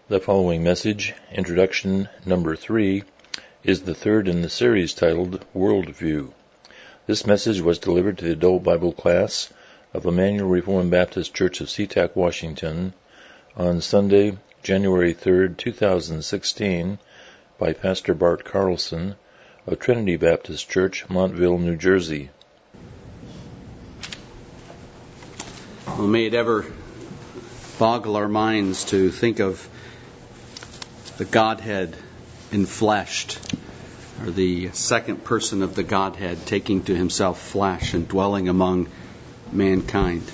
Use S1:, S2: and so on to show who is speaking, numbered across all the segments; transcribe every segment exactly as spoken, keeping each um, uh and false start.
S1: The following message, introduction number three, is the third in the series titled Worldview. This message was delivered to the adult Bible class of Emmanuel Reformed Baptist Church of SeaTac, Washington, on Sunday, January third, two thousand sixteen, by Pastor Bart Carlson of Trinity Baptist Church, Montville, New Jersey.
S2: Well, may it ever boggle our minds to think of the Godhead enfleshed, or the second person of the Godhead taking to himself flesh and dwelling among mankind.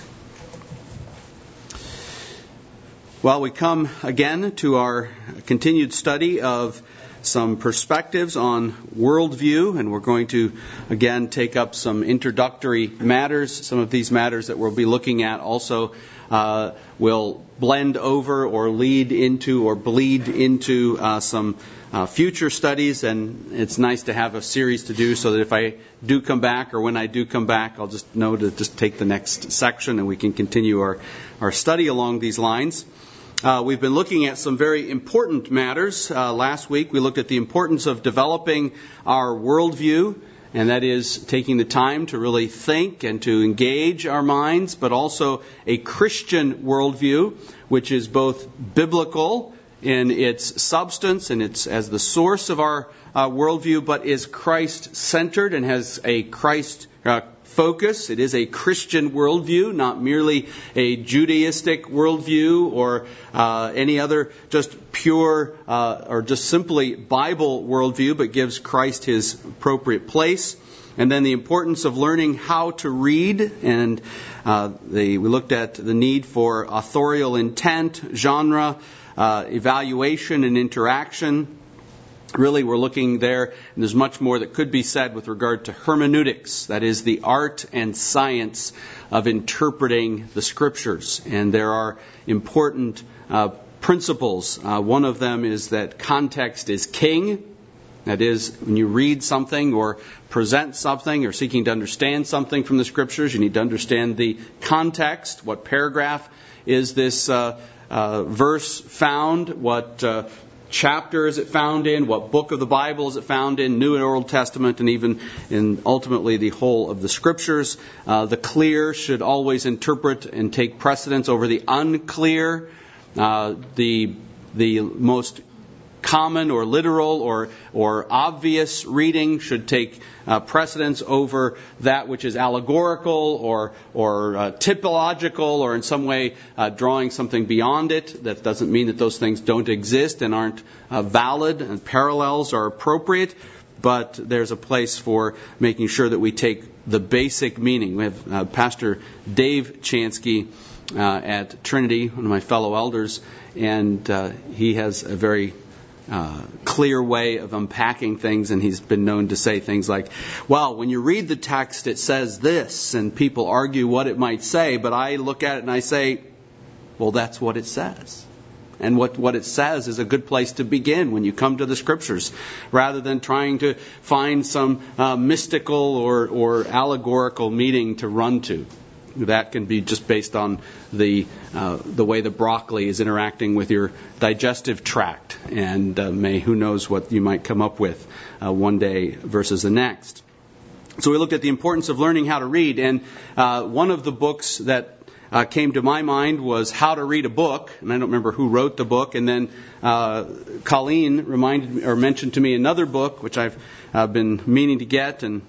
S2: Well, we come again to our continued study of some perspectives on worldview, and we're going to again take up some introductory matters. Some of these matters that we'll be looking at also uh, will blend over or lead into or bleed into uh, some uh, future studies, and it's nice to have a series to do so that if I do come back or when I do come back, I'll just know to just take the next section and we can continue our, our study along these lines. Uh, we've been looking at some very important matters. Uh, last week we looked at the importance of developing our worldview, and that is taking the time to really think and to engage our minds, but also a Christian worldview, which is both biblical in its substance and its as the source of our uh, worldview, but is Christ-centered and has a Christ uh, focus. It is a Christian worldview, not merely a Judaistic worldview or uh, any other just pure uh, or just simply Bible worldview, but gives Christ his appropriate place. And then the importance of learning how to read, and uh, the, we looked at the need for authorial intent, genre, uh, evaluation, and interaction. Really, we're looking there, and there's much more that could be said with regard to hermeneutics, that is the art and science of interpreting the Scriptures. And there are important uh, principles. Uh, one of them is that context is king. That is, when you read something or present something or seeking to understand something from the Scriptures, you need to understand the context. What paragraph is this uh, uh, verse found? What uh, chapter is it found in? What book of the Bible is it found in? New and Old Testament, and even in ultimately the whole of the Scriptures. Uh, the clear should always interpret and take precedence over the unclear. Uh, the the most common or literal or or obvious reading should take uh, precedence over that which is allegorical or or uh, typological or in some way uh, drawing something beyond it. That doesn't mean that those things don't exist and aren't uh, valid, and parallels are appropriate, but there's a place for making sure that we take the basic meaning. We have uh, Pastor Dave Chansky uh, at Trinity, one of my fellow elders, and uh, he has a very Uh, clear way of unpacking things, and he's been known to say things like, well, when you read the text it says this, and people argue what it might say, but I look at it and I say, well, that's what it says. And what, what it says is a good place to begin when you come to the Scriptures, rather than trying to find some uh, mystical or, or allegorical meaning to run to. That can be just based on the uh, the way the broccoli is interacting with your digestive tract, and uh, may who knows what you might come up with uh, one day versus the next. So we looked at the importance of learning how to read, and uh, one of the books that uh, came to my mind was How to Read a Book, and I don't remember who wrote the book. And then uh, Colleen reminded me, or mentioned to me another book which I've uh, been meaning to get and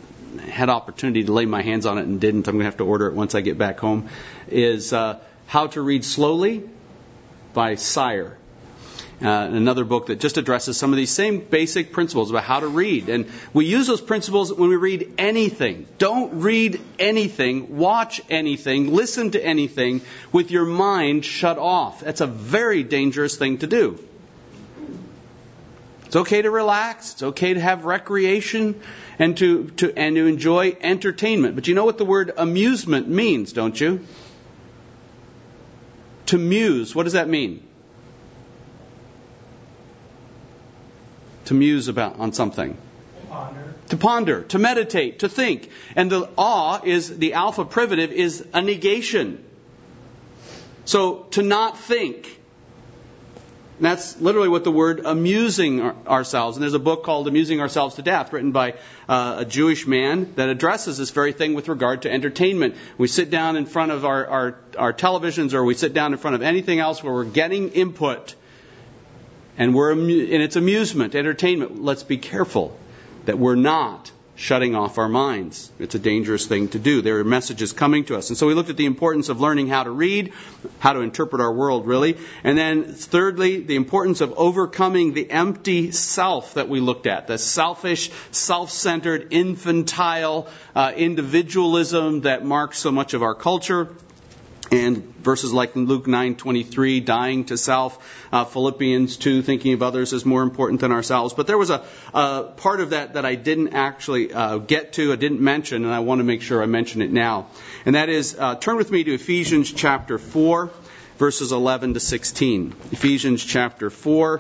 S2: had opportunity to lay my hands on it and didn't. I'm going to have to order it once I get back home. Is uh, How to Read Slowly by Sire. Uh, another book that just addresses some of these same basic principles about how to read. And we use those principles when we read anything. Don't read anything, watch anything, listen to anything with your mind shut off. That's a very dangerous thing to do. It's okay to relax. It's okay to have recreation and to, to and to enjoy entertainment. But you know what the word amusement means, don't you? To muse, what does that mean? To muse about on something. To ponder. To ponder, to meditate, to think. And the awe is, the alpha privative is a negation. So to not think. And that's literally what the word amusing ourselves. And there's a book called Amusing Ourselves to Death, written by uh, a Jewish man that addresses this very thing with regard to entertainment. We sit down in front of our, our, our televisions, or we sit down in front of anything else where we're getting input. And we're and it's amusement, entertainment. Let's be careful that we're not shutting off our minds. It's a dangerous thing to do. There are messages coming to us. And so we looked at the importance of learning how to read, how to interpret our world, really. And then thirdly, the importance of overcoming the empty self that we looked at. The selfish, self-centered, infantile uh, individualism that marks so much of our culture. And verses like Luke nine twenty-three, dying to self, uh, Philippians two, thinking of others is more important than ourselves. But there was a, a part of that that I didn't actually uh, get to, I didn't mention, and I want to make sure I mention it now. And that is, uh, turn with me to Ephesians chapter four, verses eleven to sixteen. Ephesians chapter four,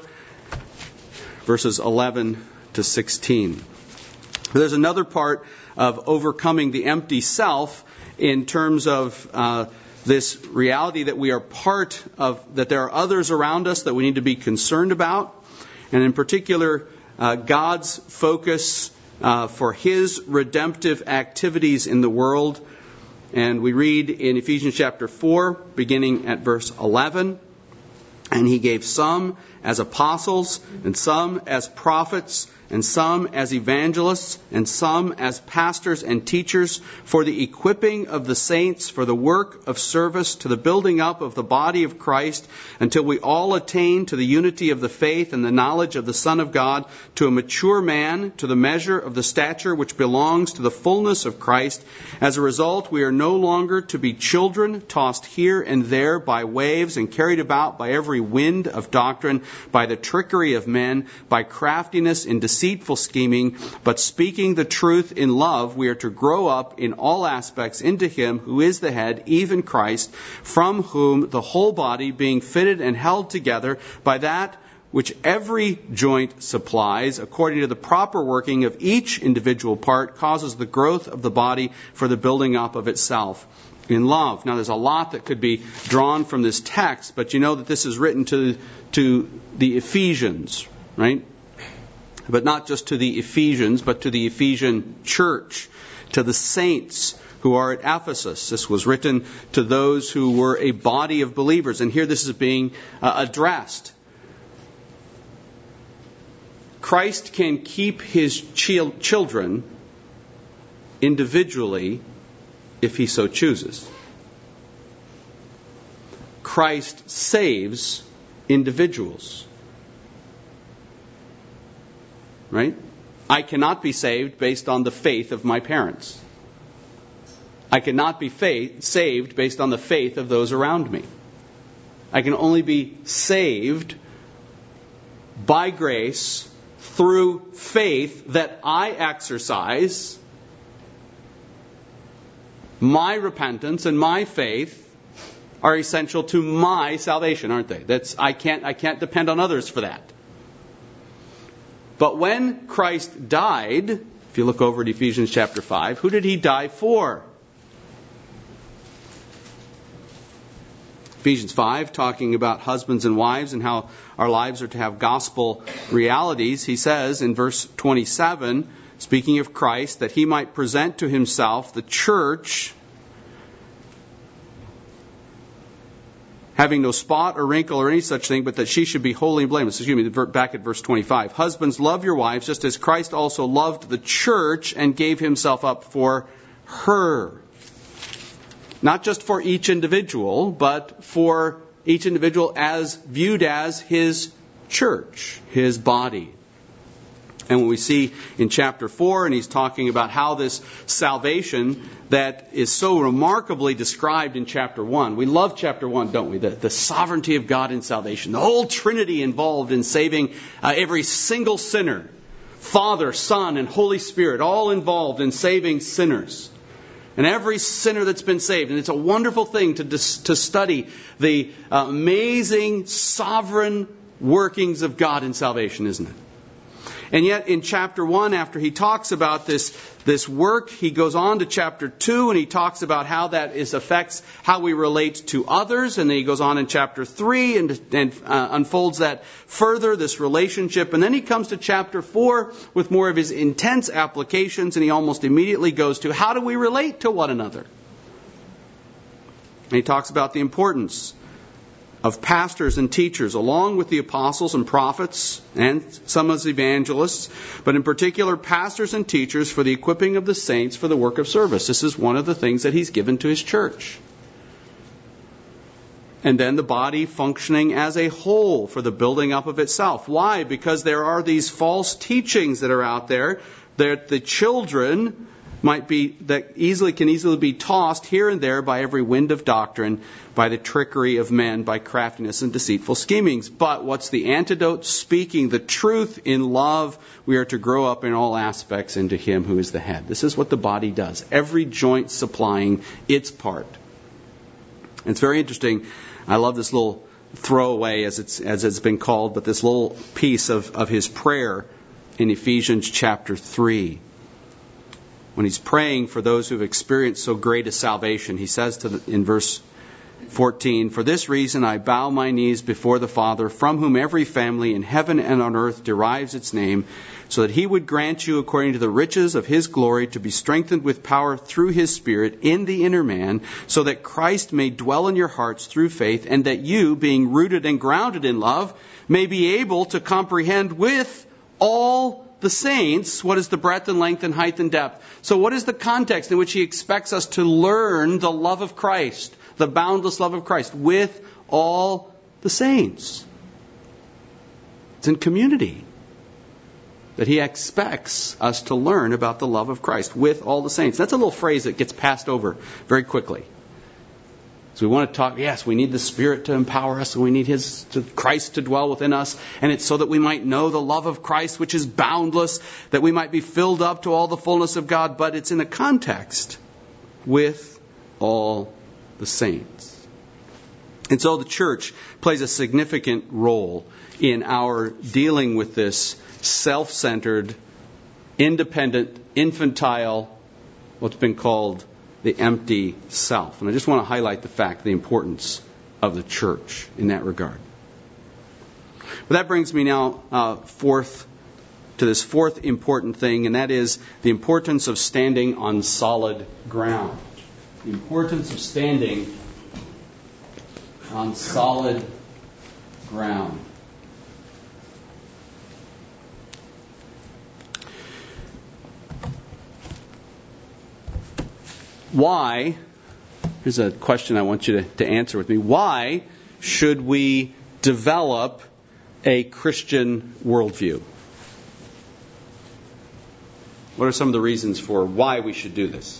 S2: verses eleven to sixteen. There's another part of overcoming the empty self in terms of Uh, this reality that we are part of, that there are others around us that we need to be concerned about. And in particular, uh, God's focus uh, for His redemptive activities in the world. And we read in Ephesians chapter four, beginning at verse eleven, "And He gave some as apostles, and some as prophets, and some as evangelists, and some as pastors and teachers, for the equipping of the saints, for the work of service, to the building up of the body of Christ, until we all attain to the unity of the faith and the knowledge of the Son of God, to a mature man, to the measure of the stature which belongs to the fullness of Christ. As a result, we are no longer to be children, tossed here and there by waves, and carried about by every wind of doctrine, by the trickery of men, by craftiness in deceitful scheming, but speaking the truth in love, we are to grow up in all aspects into Him who is the head, even Christ, from whom the whole body, being fitted and held together by that which every joint supplies, according to the proper working of each individual part, causes the growth of the body for the building up of itself in love." Now, there's a lot that could be drawn from this text, but you know that this is written to, to the Ephesians, right? But not just to the Ephesians, but to the Ephesian church, to the saints who are at Ephesus. This was written to those who were a body of believers. And here this is being uh, addressed. Christ can keep His chil- children individually if He so chooses. Christ saves individuals. Right? I cannot be saved based on the faith of my parents. I cannot be faith, saved based on the faith of those around me. I can only be saved by grace through faith that I exercise. My repentance and my faith are essential to my salvation, aren't they? That's I can't I can't depend on others for that. But when Christ died, if you look over at Ephesians chapter five, who did He die for? Ephesians five, talking about husbands and wives and how our lives are to have gospel realities, he says in verse twenty-seven, speaking of Christ, that He might present to Himself the church, having no spot or wrinkle or any such thing, but that she should be holy and blameless. Excuse me, back at verse twenty-five. "Husbands, love your wives, just as Christ also loved the church and gave Himself up for her." Not just for each individual, but for each individual as viewed as His church, His body. And when we see in chapter four, and he's talking about how this salvation that is so remarkably described in chapter one. We love chapter one, don't we? The, the sovereignty of God in salvation. The whole Trinity involved in saving uh, every single sinner. Father, Son, and Holy Spirit, all involved in saving sinners. And every sinner that's been saved. And it's a wonderful thing to, dis- to study the uh, amazing sovereign workings of God in salvation, isn't it? And yet in chapter one, after he talks about this, this work, he goes on to chapter two and he talks about how that is affects how we relate to others. And then he goes on in chapter three and, and uh, unfolds that further, this relationship. And then he comes to chapter four with more of his intense applications, and he almost immediately goes to how do we relate to one another? And he talks about the importance of pastors and teachers, along with the apostles and prophets and some as evangelists, but in particular pastors and teachers for the equipping of the saints for the work of service. This is one of the things that he's given to his church. And then the body functioning as a whole for the building up of itself. Why? Because there are these false teachings that are out there that the children might be that easily can easily be tossed here and there by every wind of doctrine, by the trickery of men, by craftiness and deceitful schemings. But what's the antidote? Speaking the truth in love, we are to grow up in all aspects into Him who is the head. This is what the body does. Every joint supplying its part. And it's very interesting. I love this little throwaway, as it's as it's been called, but this little piece of, of his prayer in Ephesians chapter three. When he's praying for those who have experienced so great a salvation, he says to the, in verse fourteen, "For this reason I bow my knees before the Father, from whom every family in heaven and on earth derives its name, so that He would grant you, according to the riches of His glory, to be strengthened with power through His Spirit in the inner man, so that Christ may dwell in your hearts through faith, and that you, being rooted and grounded in love, may be able to comprehend with all the saints what is the breadth and length and height and depth." So what is the context in which he expects us to learn the love of Christ, the boundless love of Christ, with all the saints? It's in community that he expects us to learn about the love of Christ, with all the saints. That's a little phrase that gets passed over very quickly. So we want to talk, yes, we need the Spirit to empower us, and we need His to, Christ to dwell within us, and it's so that we might know the love of Christ, which is boundless, that we might be filled up to all the fullness of God, but it's in a context with all the saints. And so the church plays a significant role in our dealing with this self-centered, independent, infantile, what's been called the empty self. And I just want to highlight the fact, the importance of the church in that regard. Well, that brings me now uh, forth to this fourth important thing, and that is the importance of standing on solid ground. The importance of standing on solid ground. Why, here's a question I want you to, to answer with me. Why should we develop a Christian worldview? What are some of the reasons for why we should do this?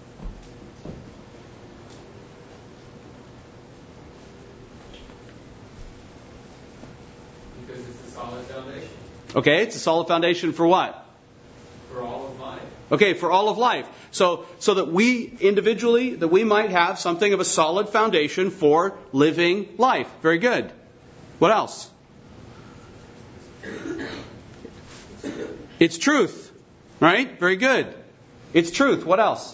S3: Because it's a solid foundation.
S2: Okay, it's a solid foundation for what?
S3: For all of life.
S2: Okay, for all of life. So, so that we individually, that we might have something of a solid foundation for living life. Very good. What else? It's truth. Right? Very good. It's truth. What else?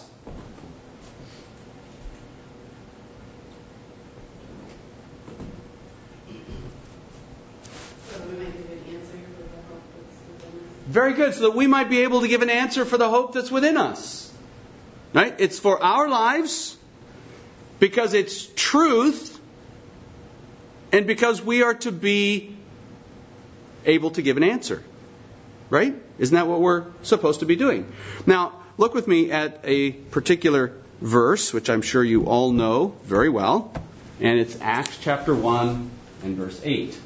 S2: Very good. So that we might be able to give an answer for the hope that's within us. Right? It's for our lives, because it's truth, and because we are to be able to give an answer. Right? Isn't that what we're supposed to be doing? Now, look with me at a particular verse, which I'm sure you all know very well. And it's Acts chapter one and verse eight.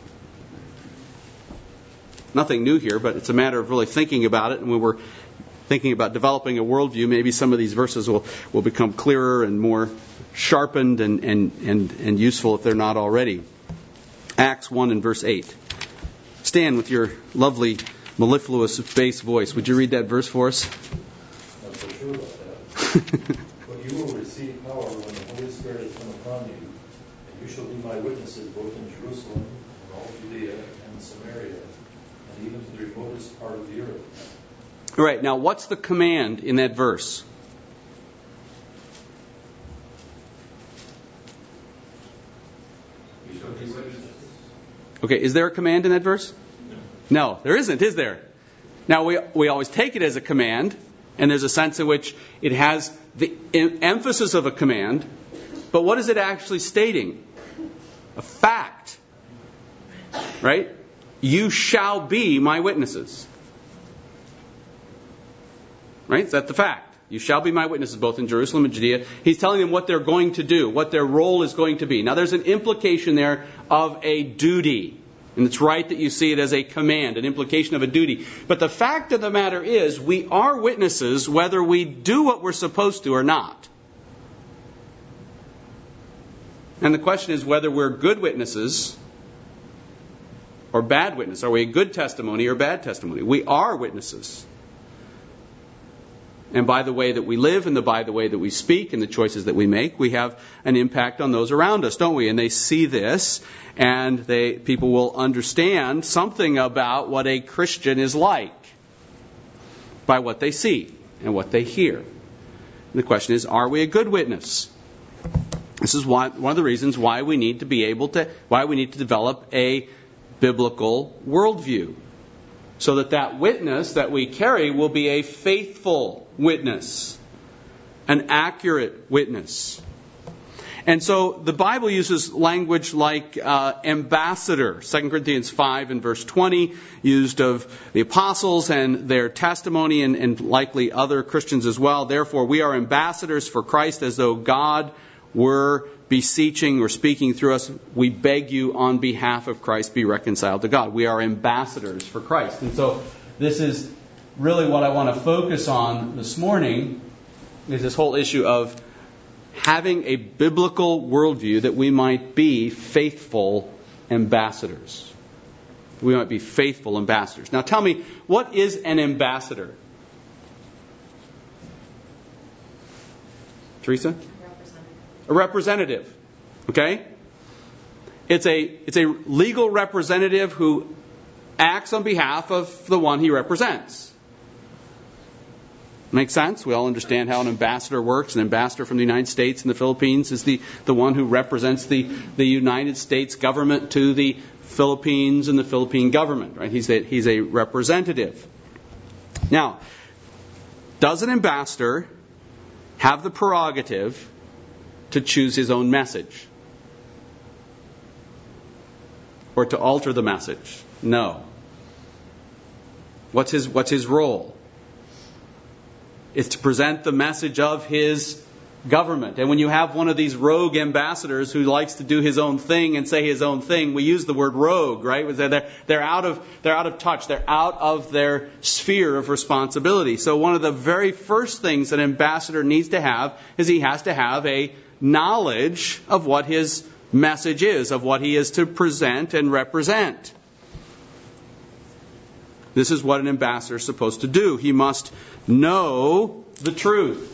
S2: Nothing new here, but it's a matter of really thinking about it. And when we're thinking about developing a worldview, maybe some of these verses will, will become clearer and more sharpened and, and, and, and useful if they're not already. Acts one and verse eight. Stan, with your lovely mellifluous bass voice, would you read that verse for us?
S4: Not so sure about that. But you will receive power when the Holy Spirit has come upon you, and you shall be my witnesses both in Jerusalem and all Judea and Samaria, and even to the remotest
S2: All right, now what's the command in that verse?
S3: You shall be witnesses.
S2: Okay, is there a command in that verse? No. No, there isn't, is there? Now, we we always take it as a command, and there's a sense in which it has the em- emphasis of a command, but what is it actually stating? A fact. Right? You shall be my witnesses. Right? Is that the fact? You shall be my witnesses both in Jerusalem and Judea. He's telling them what they're going to do, what their role is going to be. Now there's an implication there of a duty. And it's right that you see it as a command, an implication of a duty. But the fact of the matter is, we are witnesses whether we do what we're supposed to or not. And the question is whether we're good witnesses or bad witnesses. Are we a good testimony or bad testimony? We are witnesses. And by the way that we live and the, by the way that we speak and the choices that we make, we have an impact on those around us, don't we? And they see this, and they people will understand something about what a Christian is like by what they see and what they hear. And the question is, are we a good witness? This is why, one of the reasons why we need to be able to, why we need to develop a biblical worldview. So that that witness that we carry will be a faithful witness, an accurate witness. And so the Bible uses language like uh, ambassador. Second Corinthians five and verse twenty, used of the apostles and their testimony, and, and likely other Christians as well. Therefore, we are ambassadors for Christ, as though God were beseeching or speaking through us. We beg you on behalf of Christ, be reconciled to God. We are ambassadors for Christ. And so this is really what I want to focus on this morning, is this whole issue of having a biblical worldview that we might be faithful ambassadors. We might be faithful ambassadors. Now tell me, what is an ambassador? Teresa? A representative. Okay? It's a it's a legal representative who acts on behalf of the one he represents. Make sense? We all understand how an ambassador works. An ambassador from the United States in the Philippines is the, the one who represents the, the United States government to the Philippines and the Philippine government. Right? He's a, he's a representative. Now, does an ambassador have the prerogative to choose his own message? Or to alter the message? No. What's his, what's his role? It's to present the message of his government. And when you have one of these rogue ambassadors who likes to do his own thing and say his own thing, we use the word rogue, right? They're, they're, out of, they're out of touch. They're out of their sphere of responsibility. So one of the very first things an ambassador needs to have is he has to have a knowledge of what his message is, of what he is to present and represent. This is what an ambassador is supposed to do. He must know the truth.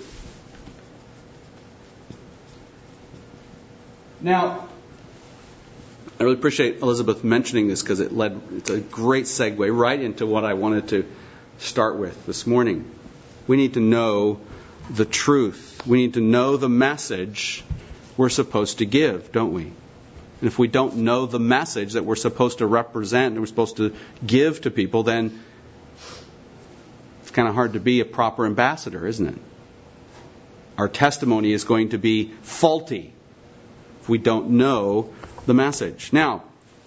S2: Now, I really appreciate Elizabeth mentioning this, because it led, it's a great segue right into what I wanted to start with this morning. We need to know the truth. We need to know the message we're supposed to give, don't we? And if we don't know the message that we're supposed to represent and we're supposed to give to people, then it's kind of hard to be a proper ambassador, isn't it? Our testimony is going to be faulty if we don't know the message. Now,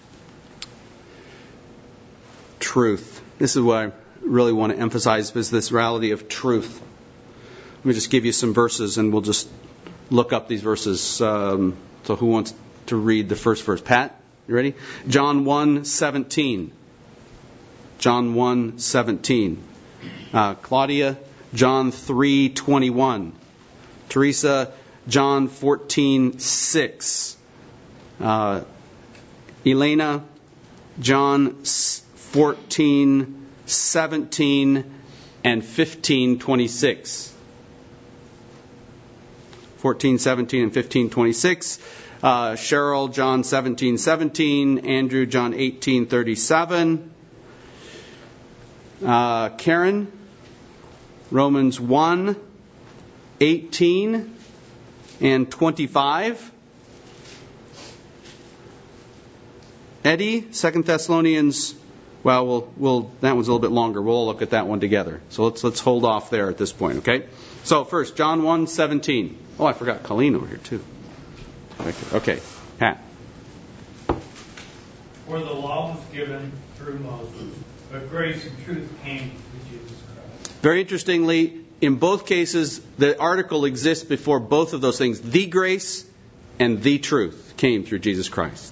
S2: truth. This is what I really want to emphasize, is this reality of truth. Let me just give you some verses, and we'll just look up these verses. Um, so who wants to read the first verse? Pat, you ready? John one seventeen. John one seventeen. Uh, Claudia, John three twenty-one. Teresa, John fourteen six. Uh, Elena, John fourteen seventeen and fifteen twenty-six. fourteen seventeen and fifteen twenty-six. Uh, Cheryl, John seventeen seventeen. Andrew, John eighteen thirty-seven. Uh, Karen, Romans one, eighteen and twenty-five. Eddie, Second Thessalonians, well, we'll, we'll, that one's a little bit longer. We'll look at that one together. So let's let's hold off there at this point, okay? So first, John one, seventeen. Oh, I forgot Colleen over here too. Okay, Pat.
S5: For the law was given through Moses, but grace and truth came through Jesus Christ.
S2: Very interestingly, in both cases, the article exists before both of those things. The grace and the truth came through Jesus Christ.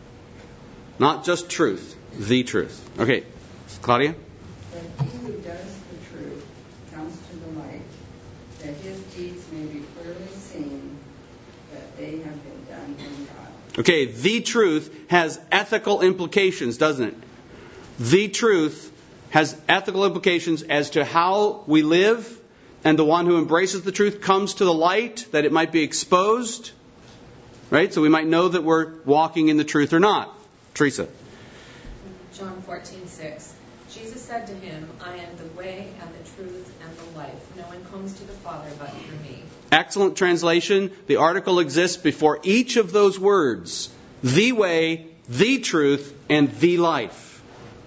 S2: Not just truth, the truth. Okay, Claudia?
S6: But he who does the truth comes to the light, that his deeds may be clearly seen, that they have been done in God.
S2: Okay, the truth has ethical implications, doesn't it? The truth has ethical implications as to how we live, and the one who embraces the truth comes to the light, that it might be exposed. Right? So we might know that we're walking in the truth or not. Teresa.
S7: John fourteen six. Jesus said to him, I am the way and the truth and the life. No one comes to the Father but through me.
S2: Excellent translation. The article exists before each of those words. The way, the truth, and the life.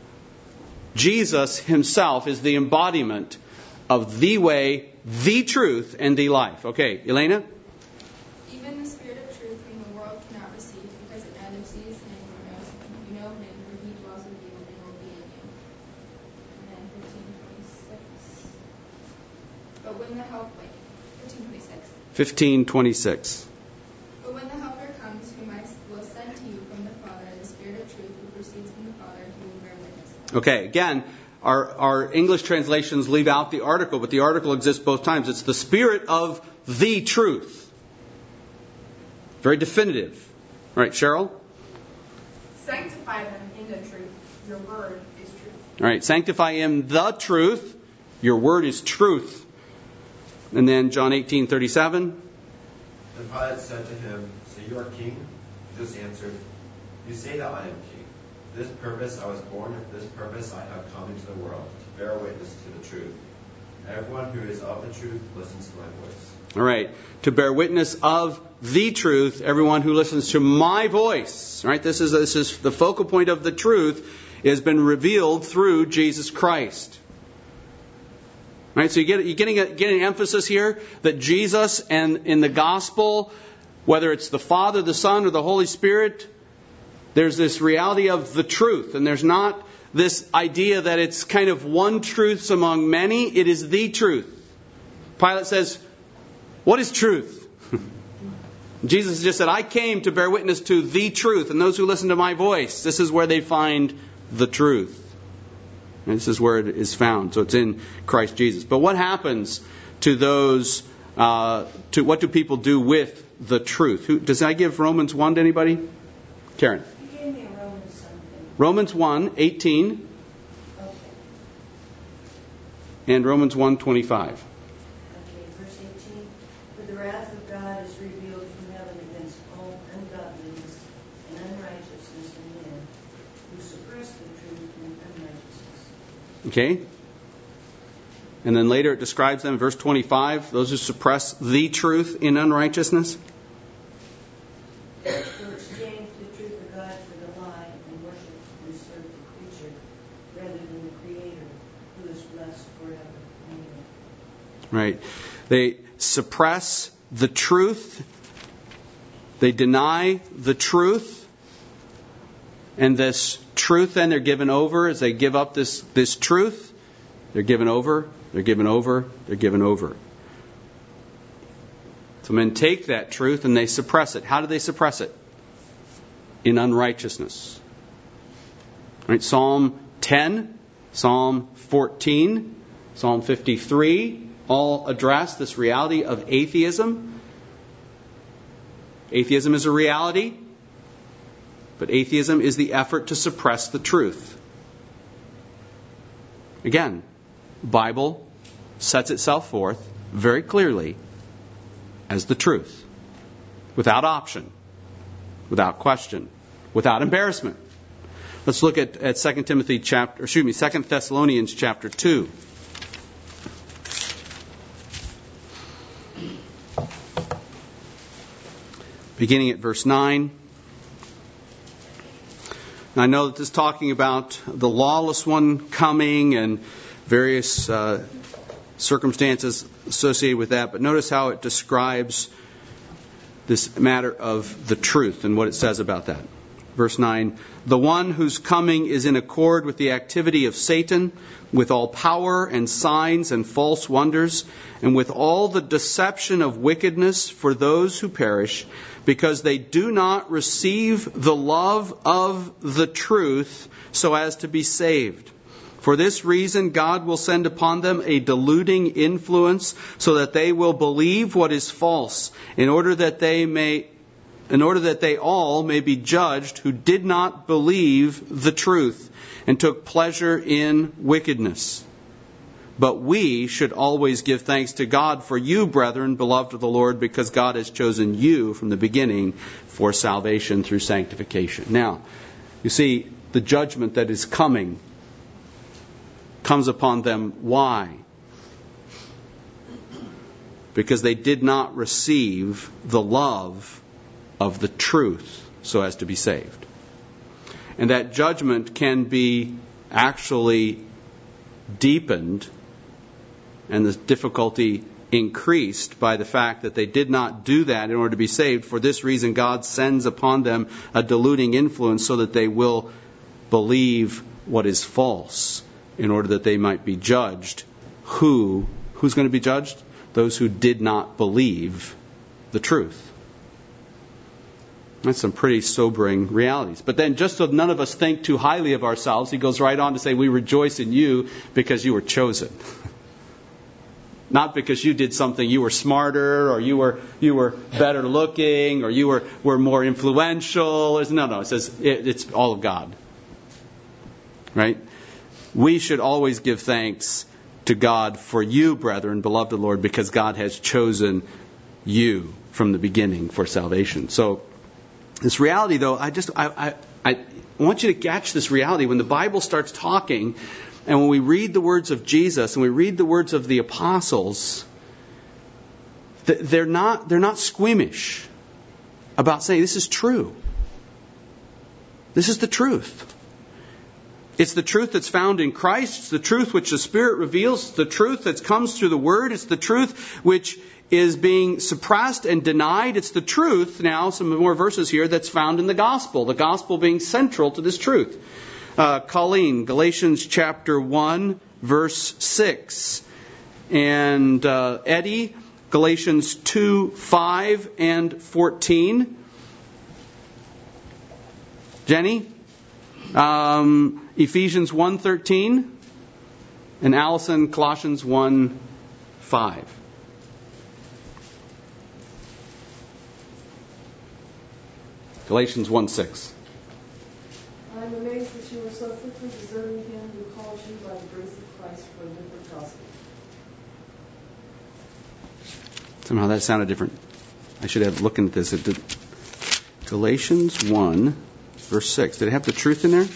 S2: Jesus himself is the embodiment of the way, the truth, and the life. Okay, Elena?
S8: Even the Spirit of truth whom the world cannot receive, because it neither sees him nor knows him. You know him, for he dwells with you and will be in you. And then fifteen twenty-six. But when the help, wait, fifteen twenty-six.
S2: fifteen twenty-six.
S8: But when the Helper comes, whom I will send to you from the Father, the Spirit of truth who proceeds from the Father, he will bear witness.
S2: Okay, again, our, our English translations leave out the article, but the article exists both times. It's the Spirit of the truth. Very definitive. All right, Cheryl?
S8: Sanctify them in the truth. Your word is truth.
S2: All right, sanctify him the truth. Your word is truth. And then John eighteen thirty-seven.
S9: Then Pilate said to him, So you are king? Jesus answered, You say that I am king. For this purpose I was born, and for this purpose I have come into the world, to bear witness to the truth. Everyone who is of the truth listens to my voice.
S2: All right, to bear witness of the truth, everyone who listens to my voice. All right, this is this is the focal point of the truth. It has been revealed through Jesus Christ. All right, so you get you're getting a, getting an emphasis here that Jesus and in the gospel, whether it's the Father, the Son, or the Holy Spirit, there's this reality of the truth, and there's not this idea that it's kind of one truth among many. It is the truth. Pilate says, what is truth? Jesus just said, I came to bear witness to the truth, and those who listen to my voice, this is where they find the truth. And this is where it is found. So it's in Christ Jesus. But what happens to those, uh, to what do people do with the truth? Who, does I give Romans one to anybody? Karen.
S6: You gave me a Romans something.
S2: Romans one, eighteen.
S6: Okay.
S2: And Romans one, twenty-five.
S6: Okay, verse eighteen. For the wrath of God is revealed from heaven against all ungodliness and unrighteousness in men, who suppress the truth in unrighteousness.
S2: Okay. And then later it describes them, verse twenty-five, those who suppress the truth in unrighteousness.
S6: Who exchange the truth of God for the lie and worship and serve the creature rather than the Creator, who is blessed forever. Amen.
S2: Right. They suppress the truth. They deny the truth. And this truth then they're given over as they give up this, this truth. They're given over, they're given over, they're given over. So men take that truth and they suppress it. How do they suppress it? In unrighteousness. Right? Psalm ten, Psalm fourteen, Psalm fifty-three all address this reality of atheism. Atheism is a reality, but atheism is the effort to suppress the truth. Again, Bible sets itself forth very clearly as the truth, without option, without question, without embarrassment. Let's look at, at Second Timothy chapter, excuse me, Second Thessalonians chapter two. beginning at verse nine. And I know that this is talking about the lawless one coming and various uh, circumstances associated with that, but notice how it describes this matter of the truth and what it says about that. Verse nine, the one whose coming is in accord with the activity of Satan, with all power and signs and false wonders, and with all the deception of wickedness for those who perish, because they do not receive the love of the truth so as to be saved. For this reason, God will send upon them a deluding influence so that they will believe what is false, in order that they may in order that they all may be judged who did not believe the truth and took pleasure in wickedness. But we should always give thanks to God for you, brethren, beloved of the Lord, because God has chosen you from the beginning for salvation through sanctification. Now, you see, the judgment that is coming comes upon them. Why? Because they did not receive the love of the truth so as to be saved. And that judgment can be actually deepened and the difficulty increased by the fact that they did not do that in order to be saved. For this reason, God sends upon them a deluding influence so that they will believe what is false, in order that they might be judged. Who? Who's going to be judged? Those who did not believe the truth. That's some pretty sobering realities. But then, just so none of us think too highly of ourselves, he goes right on to say, we rejoice in you because you were chosen. Not because you did something, you were smarter, or you were you were better looking, or you were, were more influential. No, no, it says it, it's all of God. Right? We should always give thanks to God for you, brethren, beloved of the Lord, because God has chosen you from the beginning for salvation. So, this reality, though, I just I, I I want you to catch this reality when the Bible starts talking, and when we read the words of Jesus and we read the words of the apostles, they're not they're not squeamish about saying this is true. This is the truth. It's the truth that's found in Christ. It's the truth which the Spirit reveals. It's the truth that comes through the Word. It's the truth which is being suppressed and denied. It's the truth, now, some more verses here, that's found in the Gospel. The Gospel being central to this truth. Uh, Colleen, Galatians chapter one, verse six. And uh, Eddie, Galatians two, five and fourteen. Jenny? Um, Ephesians one thirteen, and Allison, Colossians one five. Galatians one six.
S10: I am amazed that you are so quickly deserting him who calls you by the grace of Christ for a different gospel.
S2: Somehow that sounded different. I should have looked at this. It did. Galatians one, verse six. Did it have the truth in there?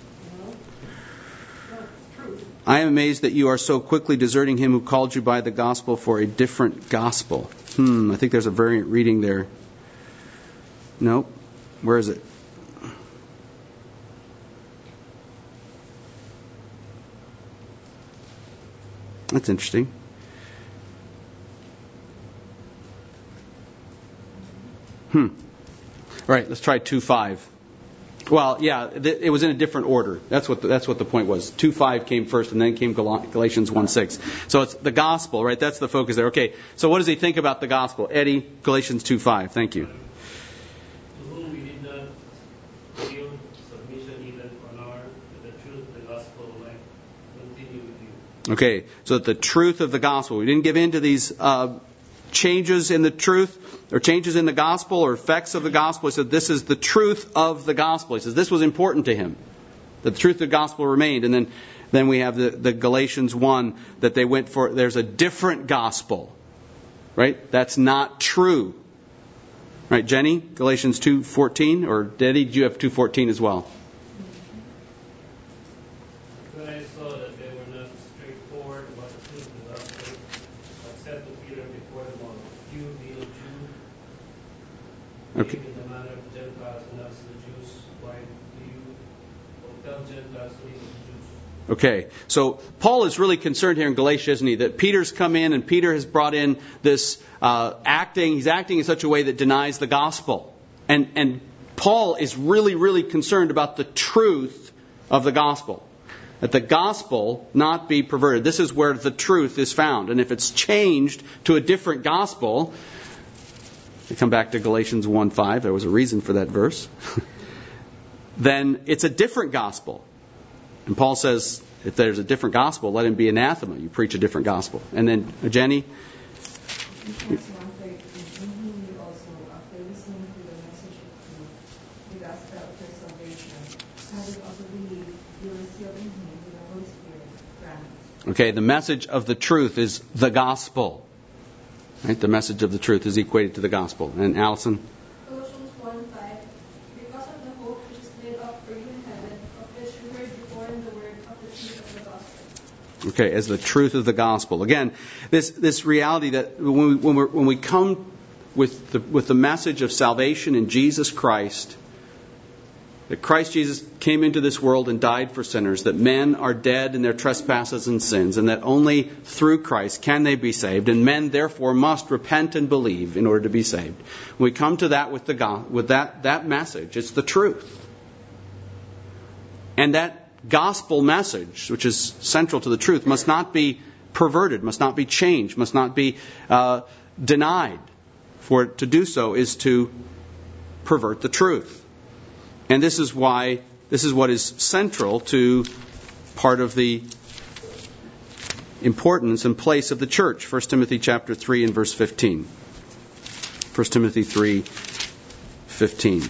S2: I am amazed that you are so quickly deserting him who called you by the gospel for a different gospel. Hmm, I think there's a variant reading there. Nope. Where is it? That's interesting. Hmm. All right, let's try two five. Well, yeah, it was in a different order. That's what the, that's what the point was. two five came first, and then came Galatians one six. So it's the gospel, right? That's the focus there. Okay, so what does he think about the gospel? Eddie, Galatians two five. Thank you.
S11: To whom we did not yield submission even for an hour, but the truth of the gospel might continue with you.
S2: Okay, so that the truth of the gospel. We didn't give in to these uh, changes in the truth, or changes in the gospel, or effects of the gospel. He said this is the truth of the gospel. He says this was important to him. The truth of the gospel remained. And then, then we have the, the Galatians one that they went for. There's a different gospel. Right? That's not true. Right, Jenny? Galatians two fourteen? Or Daddy, did you have two fourteen as well?
S11: When I saw that they were not straightforward about the truth of the gospel, I said to Peter before them all, you being a Jew, and I also being a Gentile, what is the difference between the two? And you being a Jew, and I also being a Gentile, what is the difference between the two? And I said to Peter, before them all, you being a Jew, and I also being a Gentile, what is the difference between the two?
S2: Okay,
S11: Okay. In the manner of the Gentiles and not to the Jews, why do you tell Gentiles to leave the Jews?
S2: Okay, so Paul is really concerned here in Galatia, isn't he, that Peter's come in and Peter has brought in this uh, acting, he's acting in such a way that denies the gospel. And, and Paul is really, really concerned about the truth of the gospel. That the gospel not be perverted. This is where the truth is found. And if it's changed to a different gospel, we come back to Galatians one five, there was a reason for that verse, then it's a different gospel. And Paul says, if there's a different gospel, let him be anathema. You preach a different gospel. And then, uh, Jenny? Okay, the message of the truth is the gospel. Right? The message of the truth is equated to the gospel. And Allison?
S8: Colossians one five. Because of the hope which is laid up for you in heaven, of which you heard before in the word of the truth of the gospel.
S2: Okay, as the truth of the gospel. Again, this this reality that when we, when, we're, when we come with the, with the message of salvation in Jesus Christ, that Christ Jesus came into this world and died for sinners, that men are dead in their trespasses and sins, and that only through Christ can they be saved, and men therefore must repent and believe in order to be saved. When we come to that with the go- with that, that message, it's the truth. And that gospel message, which is central to the truth, must not be perverted, must not be changed, must not be uh, denied. For to do so is to pervert the truth. And this is why, this is what is central to part of the importance and place of the church. First Timothy chapter three and verse fifteen. First Timothy three, fifteen.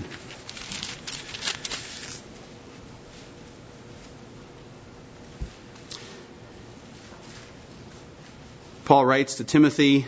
S2: Paul writes to Timothy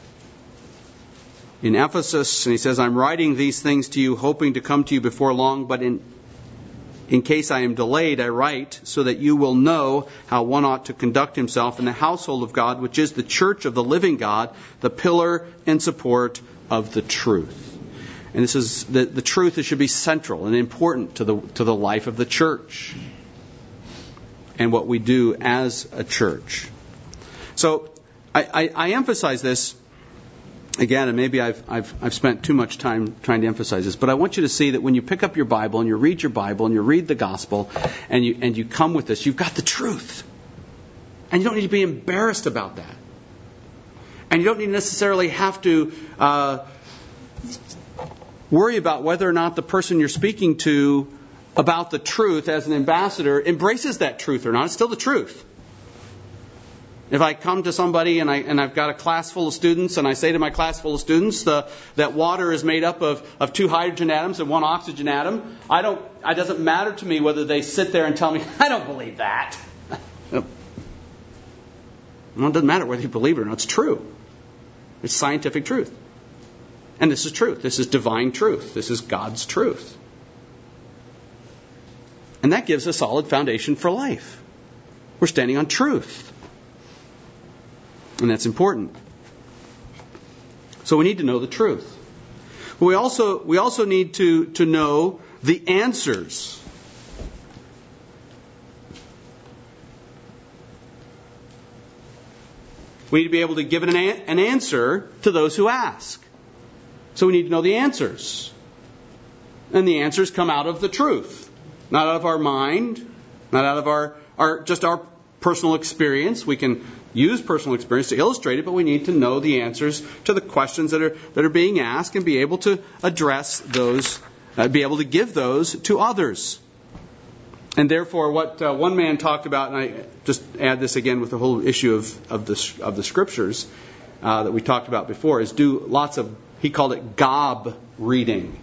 S2: in Ephesus, and he says, I'm writing these things to you, hoping to come to you before long, but in in case I am delayed, I write, so that you will know how one ought to conduct himself in the household of God, which is the church of the living God, the pillar and support of the truth. And this is the, the truth that should be central and important to the to the life of the church and what we do as a church. So I, I, I emphasize this again, and maybe I've, I've, I've spent too much time trying to emphasize this, but I want you to see that when you pick up your Bible and you read your Bible and you read the gospel and you, and you come with this, you've got the truth. And you don't need to be embarrassed about that. And you don't need to necessarily have to uh, worry about whether or not the person you're speaking to about the truth as an ambassador embraces that truth or not. It's still the truth. If I come to somebody and, I, and I've got a class full of students and I say to my class full of students the, that water is made up of, of two hydrogen atoms and one oxygen atom, I don't, it doesn't matter to me whether they sit there and tell me, I don't believe that. Well, it doesn't matter whether you believe it or not. It's true. It's scientific truth. And this is truth. This is divine truth. This is God's truth. And that gives a solid foundation for life. We're standing on truth. And that's important. So we need to know the truth. But we also we also need to, to know the answers. We need to be able to give an, an answer to those who ask. So we need to know the answers. And the answers come out of the truth. Not out of our mind, not out of our, our just our personal experience. We can use personal experience to illustrate it, but we need to know the answers to the questions that are that are being asked and be able to address those, uh, be able to give those to others. And therefore, what uh, one man talked about, and I just add this again with the whole issue of of the of the scriptures uh, that we talked about before, is do lots of, he called it gob reading.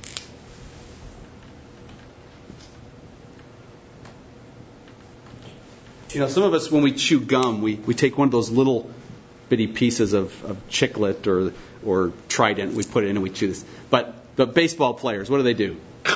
S2: You know, some of us, when we chew gum, we, we take one of those little bitty pieces of, of chiclet or or Trident, we put it in and we chew this. But the baseball players, what do they do?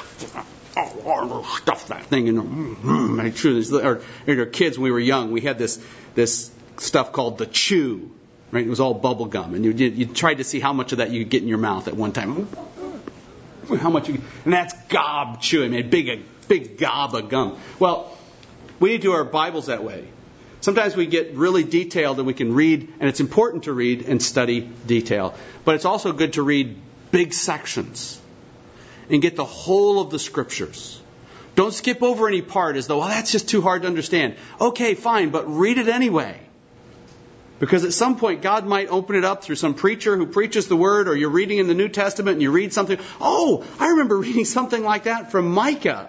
S2: Stuff that thing in them. I chew this. Or, or kids, when we were young, we had this this stuff called the chew. Right? It was all bubble gum, and you you tried to see how much of that you could get in your mouth at one time. how much you, and that's gob chewing, a big, a big gob of gum. Well, we need to do our Bibles that way. Sometimes we get really detailed and we can read, and it's important to read and study detail. But it's also good to read big sections and get the whole of the Scriptures. Don't skip over any part as though, well, that's just too hard to understand. Okay, fine, but read it anyway. Because at some point, God might open it up through some preacher who preaches the Word, or you're reading in the New Testament and you read something. Oh, I remember reading something like that from Micah.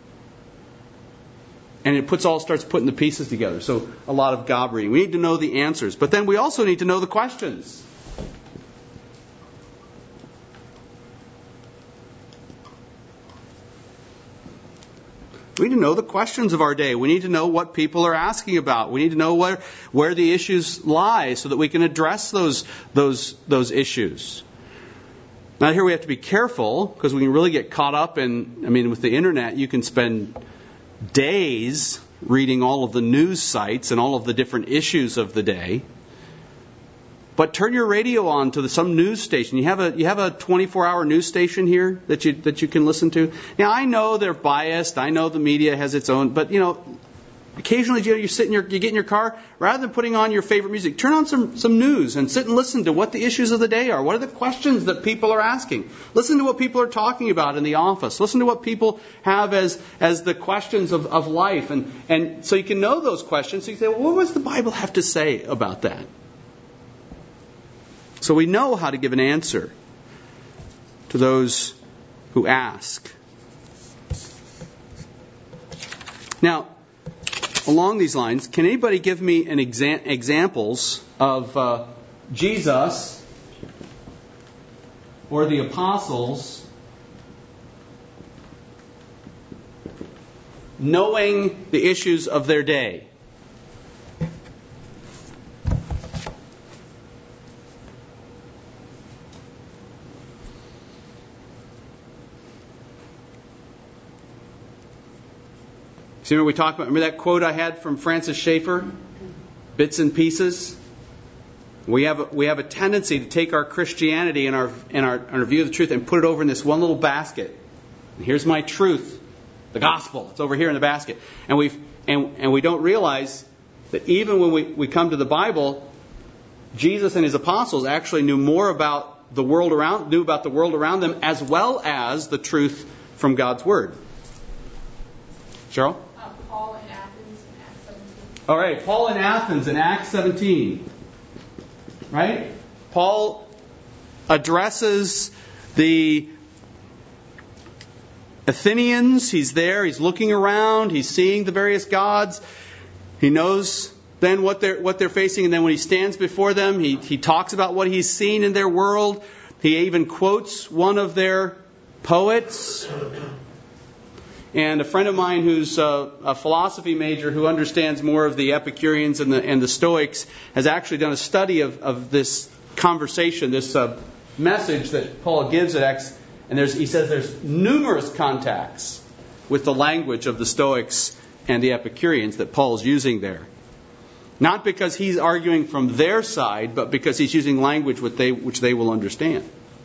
S2: And it puts all starts putting the pieces together. So a lot of gob reading. We need to know the answers. But then we also need to know the questions. We need to know the questions of our day. We need to know what people are asking about. We need to know where, where the issues lie so that we can address those, those, those issues. Now here we have to be careful because we can really get caught up in, I mean, with the internet, you can spend days reading all of the news sites and all of the different issues of the day. But turn your radio on to the, some news station. You have a you have a twenty-four hour news station here that you that you can listen to. Now I know they're biased. I know the media has its own, but you know, occasionally you, know, you sit in your you get in your car, rather than putting on your favorite music, turn on some some news and sit and listen to what the issues of the day are. What are the questions that people are asking? Listen to what people are talking about in the office. Listen to what people have as as the questions of, of life, and and so you can know those questions. So you say, well, what does the Bible have to say about that? So we know how to give an answer to those who ask. Now, along these lines, can anybody give me an exa- examples of uh, Jesus or the apostles knowing the issues of their day? See what we talked about? Remember that quote I had from Francis Schaeffer? Bits and pieces. We have a, we have a tendency to take our Christianity and our and our, our view of the truth and put it over in this one little basket. And here's my truth, the gospel. It's over here in the basket. And we and and we don't realize that even when we, we come to the Bible, Jesus and his apostles actually knew more about the world around knew about the world around them as well as the truth from God's Word. Cheryl?
S8: Paul in Athens in Acts seventeen.
S2: All right, Paul in Athens in Acts seventeen. Right? Paul addresses the Athenians. He's there. He's looking around. He's seeing the various gods. He knows then what they're what they're facing. And then when he stands before them, he, he talks about what he's seen in their world. He even quotes one of their poets. And a friend of mine who's a, a philosophy major who understands more of the Epicureans and the, and the Stoics has actually done a study of, of this conversation, this uh, message that Paul gives at Acts. And there's, he says there's numerous contacts with the language of the Stoics and the Epicureans that Paul's using there. Not because he's arguing from their side, but because he's using language which they, which they will understand.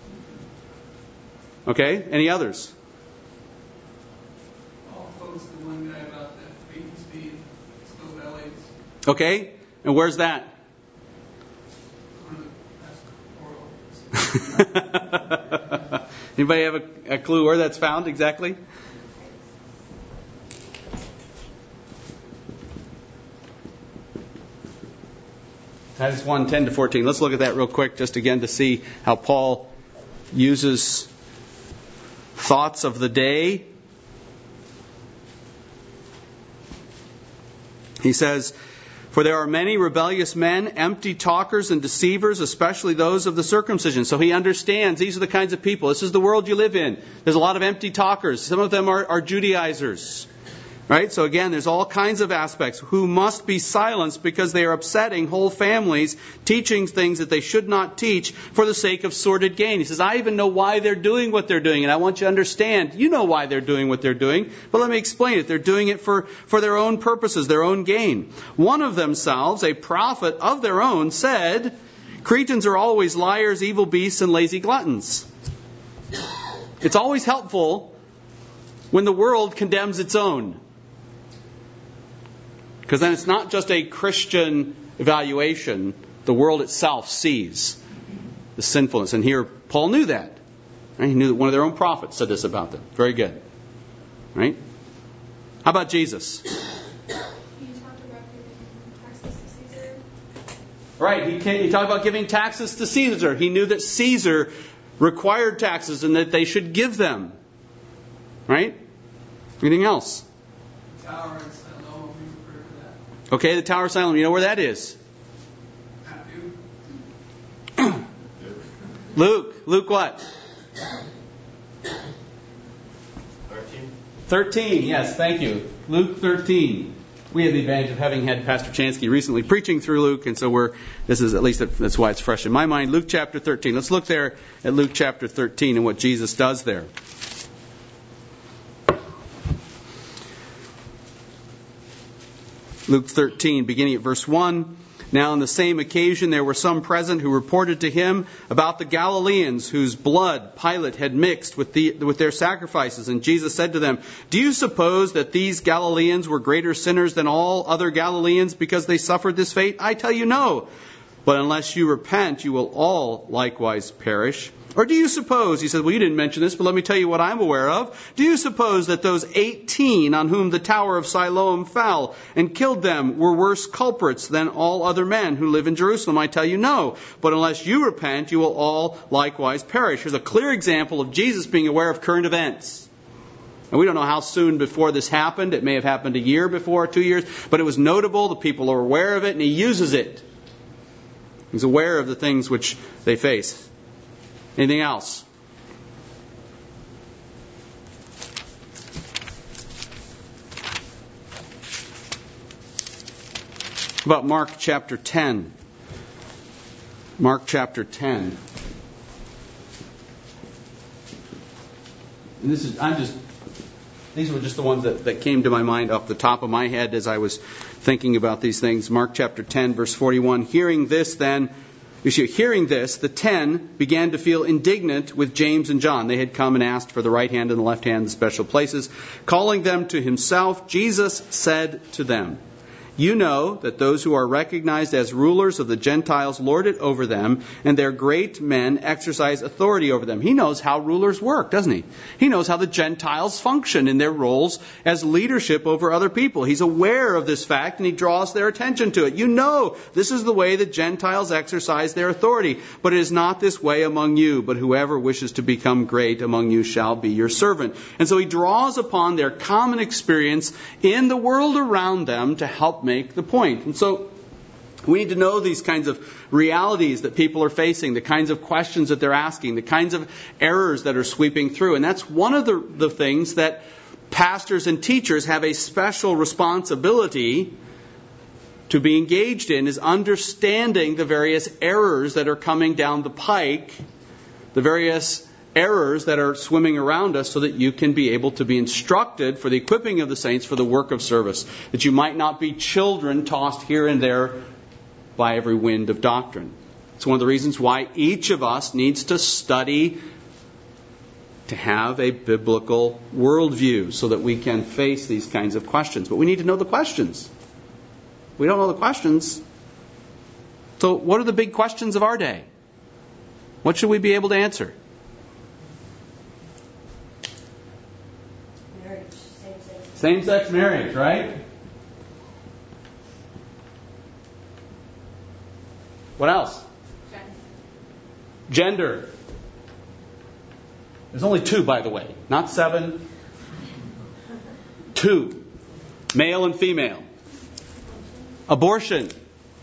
S2: Okay? Any others? Okay, and where's that? Anybody have a, a clue where that's found exactly? Titus one, ten to fourteen. Let's look at that real quick just again to see how Paul uses thoughts of the day. He says, for there are many rebellious men, empty talkers and deceivers, especially those of the circumcision. So he understands these are the kinds of people. This is the world you live in. There's a lot of empty talkers. Some of them are, are Judaizers. Right? So again, there's all kinds of aspects who must be silenced because they are upsetting whole families, teaching things that they should not teach for the sake of sordid gain. He says, I even know why they're doing what they're doing, and I want you to understand, you know why they're doing what they're doing, but let me explain it. They're doing it for, for their own purposes, their own gain. One of themselves, a prophet of their own, said, Cretans are always liars, evil beasts, and lazy gluttons. It's always helpful when the world condemns its own. Because then it's not just a Christian evaluation. The world itself sees the sinfulness. And here Paul knew that. Right? He knew that one of their own prophets said this about them. Very good. Right? How about Jesus?
S8: Can you talk about giving taxes to Caesar?
S2: Right. He, came, he talked about giving taxes to Caesar. He knew that Caesar required taxes and that they should give them. Right? Anything else?
S3: Tower in Siloam, we refer to that.
S2: Okay, the Tower of Siloam. You know where that is?
S3: Matthew.
S2: Luke. Luke what?
S9: Thirteen.
S2: thirteen. Yes, thank you. Luke thirteen. We have the advantage of having had Pastor Chansky recently preaching through Luke, and so we're, this is at least, that's why it's fresh in my mind. Luke chapter thirteen. Let's look there at Luke chapter thirteen and what Jesus does there. Luke thirteen, beginning at verse one. Now on the same occasion there were some present who reported to him about the Galileans whose blood Pilate had mixed with, the, with their sacrifices. And Jesus said to them, "Do you suppose that these Galileans were greater sinners than all other Galileans because they suffered this fate? I tell you no. But unless you repent, you will all likewise perish. Or do you suppose," he said, well, you didn't mention this, but let me tell you what I'm aware of. "Do you suppose that those eighteen on whom the Tower of Siloam fell and killed them were worse culprits than all other men who live in Jerusalem? I tell you no. But unless you repent, you will all likewise perish." Here's a clear example of Jesus being aware of current events. And we don't know how soon before this happened. It may have happened a year before, two years. But it was notable. The people are aware of it, and he uses it. He's aware of the things which they face. Anything else? How about Mark chapter ten? Mark chapter ten. And this is, I'm just, these were just the ones that, that came to my mind off the top of my head as I was thinking about these things. Mark chapter ten, verse forty-one. Hearing this then, You see, hearing this, the ten began to feel indignant with James and John. They had come and asked for the right hand and the left hand in special places. Calling them to himself, Jesus said to them, "You know that those who are recognized as rulers of the Gentiles lord it over them, and their great men exercise authority over them." He knows how rulers work, doesn't he? He knows how the Gentiles function in their roles as leadership over other people. He's aware of this fact, and he draws their attention to it. You know, this is the way the Gentiles exercise their authority, but it is not this way among you. But whoever wishes to become great among you shall be your servant. And so he draws upon their common experience in the world around them to help make the point. And so we need to know these kinds of realities that people are facing, the kinds of questions that they're asking, the kinds of errors that are sweeping through. And that's one of the, the things that pastors and teachers have a special responsibility to be engaged in, is understanding the various errors that are coming down the pike, the various errors that are swimming around us, so that you can be able to be instructed for the equipping of the saints for the work of service. That you might not be children tossed here and there by every wind of doctrine. It's one of the reasons why each of us needs to study to have a biblical worldview so that we can face these kinds of questions. But we need to know the questions. We don't know the questions. So what are the big questions of our day? What should we be able to answer?
S6: Marriage, same-sex.
S2: Same-sex marriage, right? What else? Gender. There's only two, by the way. Not seven. Two. Male and female. Abortion.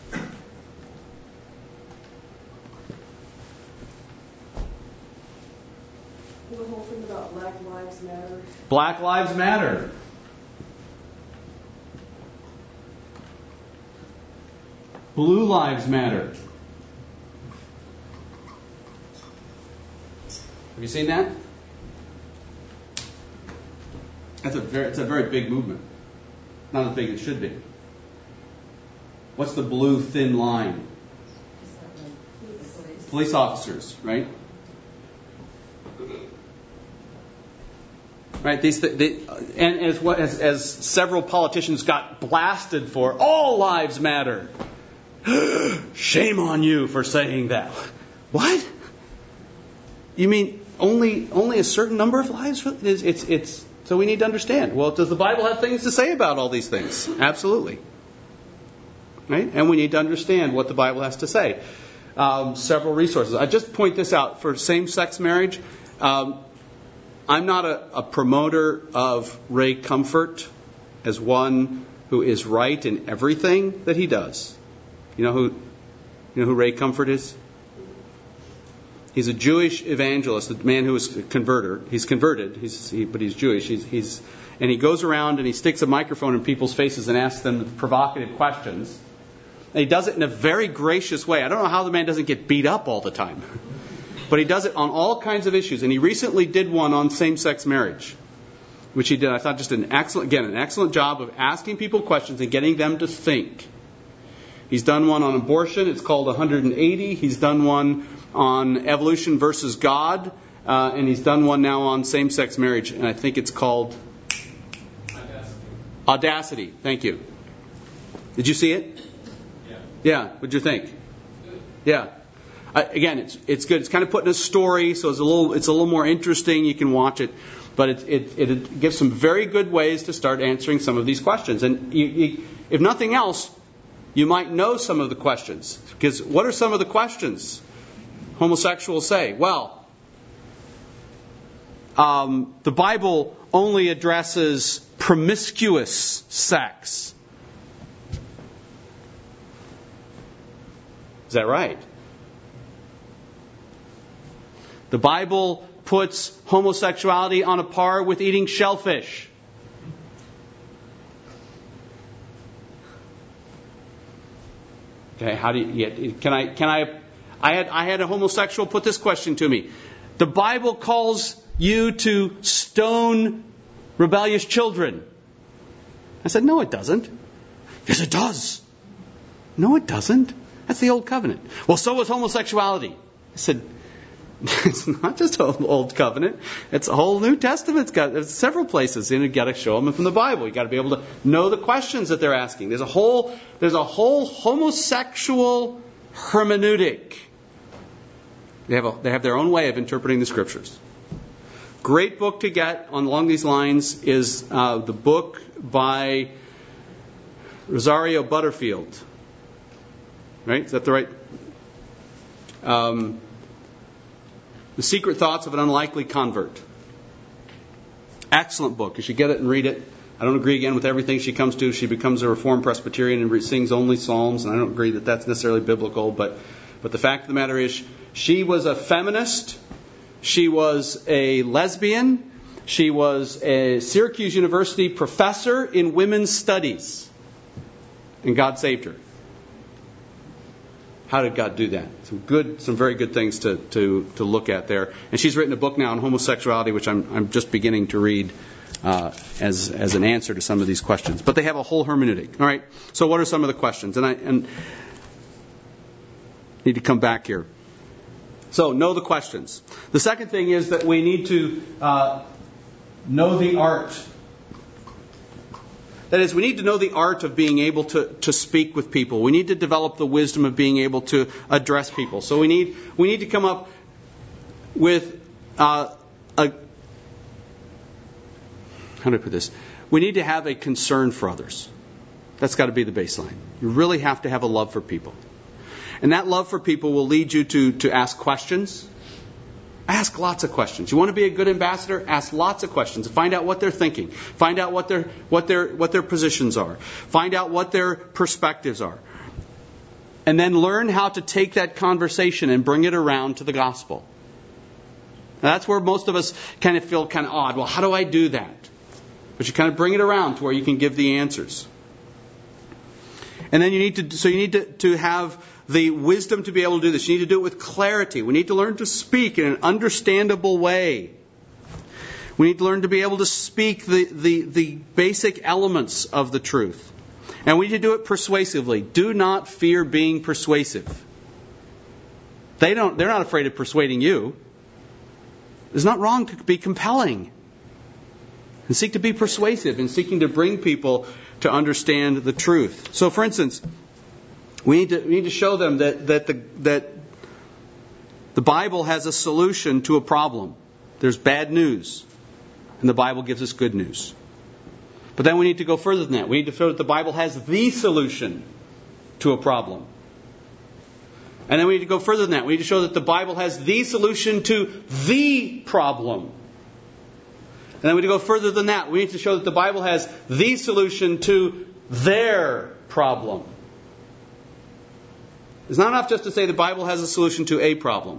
S10: The whole thing about Black Lives Matter.
S2: Black Lives Matter. Blue Lives Matter. Have you seen that? That's a very, it's a very big movement. Not as big as it should be. What's the blue thin line? Police officers, right? Right? These, th- they, and as, what, as, as several politicians got blasted for, all lives matter. Shame on you for saying that. What? You mean only only a certain number of lives? It's, it's, it's, so we need to understand. Well, does the Bible have things to say about all these things? Absolutely. Right? And we need to understand what the Bible has to say. Um, several resources. I just point this out for same-sex marriage. Um, I'm not a, a promoter of Ray Comfort as one who is right in everything that he does. You know who, you know who Ray Comfort is? He's a Jewish evangelist, a man who is a converter. He's converted, he's, he, but he's Jewish. He's, he's, and he goes around and he sticks a microphone in people's faces and asks them provocative questions. And he does it in a very gracious way. I don't know how the man doesn't get beat up all the time. But he does it on all kinds of issues. And he recently did one on same-sex marriage, which he did, I thought, just an excellent, again, an excellent job of asking people questions and getting them to think. He's done one on abortion. It's called one hundred eighty. He's done one on evolution versus God. Uh, and he's done one now on same-sex marriage. And I think it's called Audacity. Audacity. Thank you. Did you see it?
S11: Yeah.
S2: Yeah. What'd you think?
S11: Good.
S2: Yeah. Uh, again, it's it's good. It's kind of put in a story, so it's a little it's a little more interesting. You can watch it, but it it, it gives some very good ways to start answering some of these questions. And you, you, if nothing else, you might know some of the questions. Because what are some of the questions homosexuals say? Well, um, the Bible only addresses promiscuous sex. Is that right? The Bible puts homosexuality on a par with eating shellfish. Okay, how do you? Yeah, can I? Can I? I had I had a homosexual put this question to me. The Bible calls you to stone rebellious children. I said, no, it doesn't. Yes, it does. No, it doesn't. That's the old covenant. Well, so is homosexuality. I said, it's not just an old covenant. It's a whole New Testament. It's got there's several places, and you got to show them from the Bible. You got to be able to know the questions that they're asking. There's a whole there's a whole homosexual hermeneutic. They have a, they have their own way of interpreting the Scriptures. Great book to get on along these lines is uh, the book by Rosario Butterfield. Right? Is that the right? Um, The Secret Thoughts of an Unlikely Convert. Excellent book. You should get it and read it. I don't agree again with everything she comes to. She becomes a Reformed Presbyterian and sings only psalms, and I don't agree that that's necessarily biblical. But, but the fact of the matter is, she was a feminist. She was a lesbian. She was a Syracuse University professor in women's studies. And God saved her. How did God do that? Some good, some very good things to, to, to look at there. And she's written a book now on homosexuality, which I'm I'm just beginning to read uh, as as an answer to some of these questions. But they have a whole hermeneutic. All right. So what are some of the questions? And I and need to come back here. So know the questions. The second thing is that we need to uh, know the art. That is, we need to know the art of being able to, to speak with people. We need to develop the wisdom of being able to address people. So we need we need to come up with uh, a how do I put this? We need to have a concern for others. That's got to be the baseline. You really have to have a love for people, and that love for people will lead you to to ask questions. Ask lots of questions. You want to be a good ambassador? Ask lots of questions. Find out what they're thinking. Find out what their what their what their positions are. Find out what their perspectives are. And then learn how to take that conversation and bring it around to the gospel. Now, that's where most of us kind of feel kind of odd. Well, how do I do that? But you kind of bring it around to where you can give the answers. And then you need to so you need to, to have the wisdom to be able to do this. You need to do it with clarity. We need to learn to speak in an understandable way. We need to learn to be able to speak the, the, the basic elements of the truth. And we need to do it persuasively. Do not fear being persuasive. They don't, they're not afraid of persuading you. It's not wrong to be compelling. And seek to be persuasive in seeking to bring people to understand the truth. So, for instance, we need to, we need to show them that, that, the, that the Bible has a solution to a problem. There's bad news, and the Bible gives us good news. But then we need to go further than that. We need to show that the Bible has the solution to a problem. And then we need to go further than that. We need to show that the Bible has the solution to the problem. And then we need to go further than that. We need to show that the Bible has the solution to their problem. It's not enough just to say the Bible has a solution to a problem.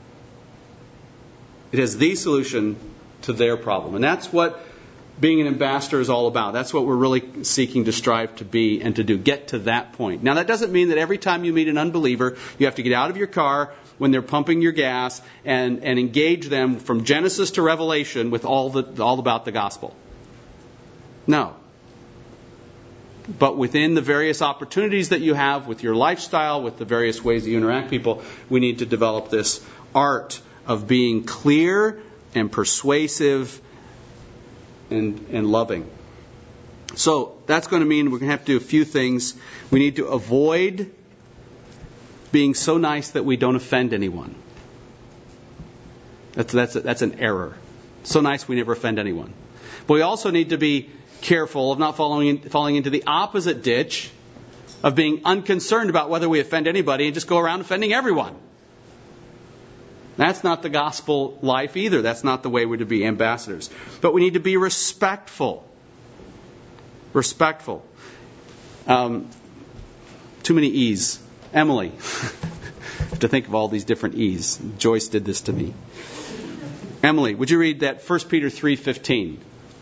S2: It has the solution to their problem. And that's what being an ambassador is all about. That's what we're really seeking to strive to be and to do. Get to that point. Now, that doesn't mean that every time you meet an unbeliever, you have to get out of your car when they're pumping your gas and, and engage them from Genesis to Revelation with all the all about the gospel. No. But within the various opportunities that you have with your lifestyle, with the various ways that you interact with people, we need to develop this art of being clear and persuasive and, and loving. So that's going to mean we're going to have to do a few things. We need to avoid being so nice that we don't offend anyone. That's, that's, a, that's an error. So nice we never offend anyone. But we also need to be careful of not falling, in, falling into the opposite ditch of being unconcerned about whether we offend anybody and just go around offending everyone. That's not the gospel life either. That's not the way we're to be ambassadors. But we need to be respectful. Respectful. Um, too many E's. Emily. To think of all these different E's. Joyce did this to me. Emily, would you read that First Peter three fifteen?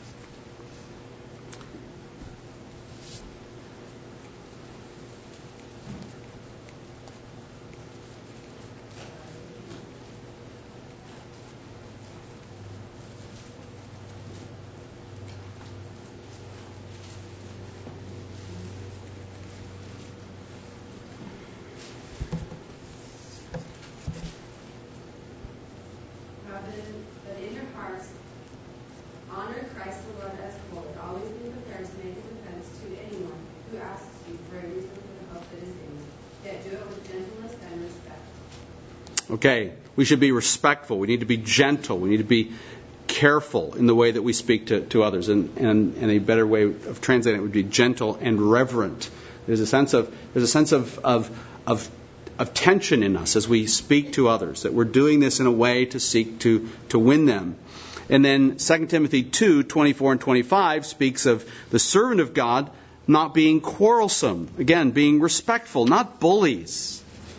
S2: Okay, we should be respectful. We need to be gentle. We need to be careful in the way that we speak to, to others. And, and, and a better way of translating it would be gentle and reverent. There's a sense of there's a sense of, of of of tension in us as we speak to others, that we're doing this in a way to seek to to win them. And then Second Timothy two twenty-four and twenty-five speaks of the servant of God not being quarrelsome. Again, being respectful, not bullies.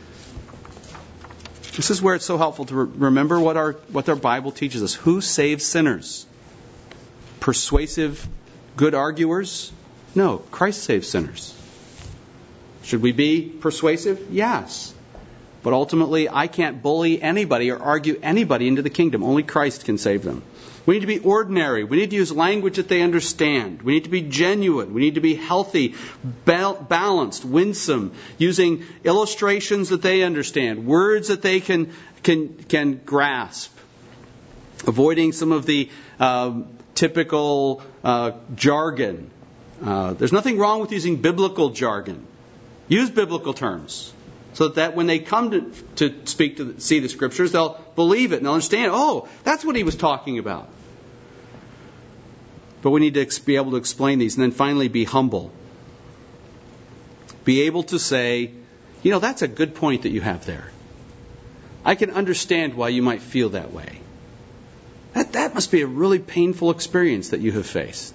S2: This is where it's so helpful to re- remember what our what our Bible teaches us. Who saves sinners? Persuasive, good arguers? No, Christ saves sinners. Should we be persuasive? Yes. But ultimately, I can't bully anybody or argue anybody into the kingdom. Only Christ can save them. We need to be ordinary. We need to use language that they understand. We need to be genuine. We need to be healthy, ba- balanced, winsome, using illustrations that they understand, words that they can can can grasp, avoiding some of the uh, typical uh, jargon. Uh, there's nothing wrong with using biblical jargon. Use biblical terms, so that when they come to, to speak to the, see the Scriptures, they'll believe it and they'll understand, oh, that's what he was talking about. But we need to be able to explain these. And then finally, be humble. Be able to say, you know, that's a good point that you have there. I can understand why you might feel that way. That, that must be a really painful experience that you have faced.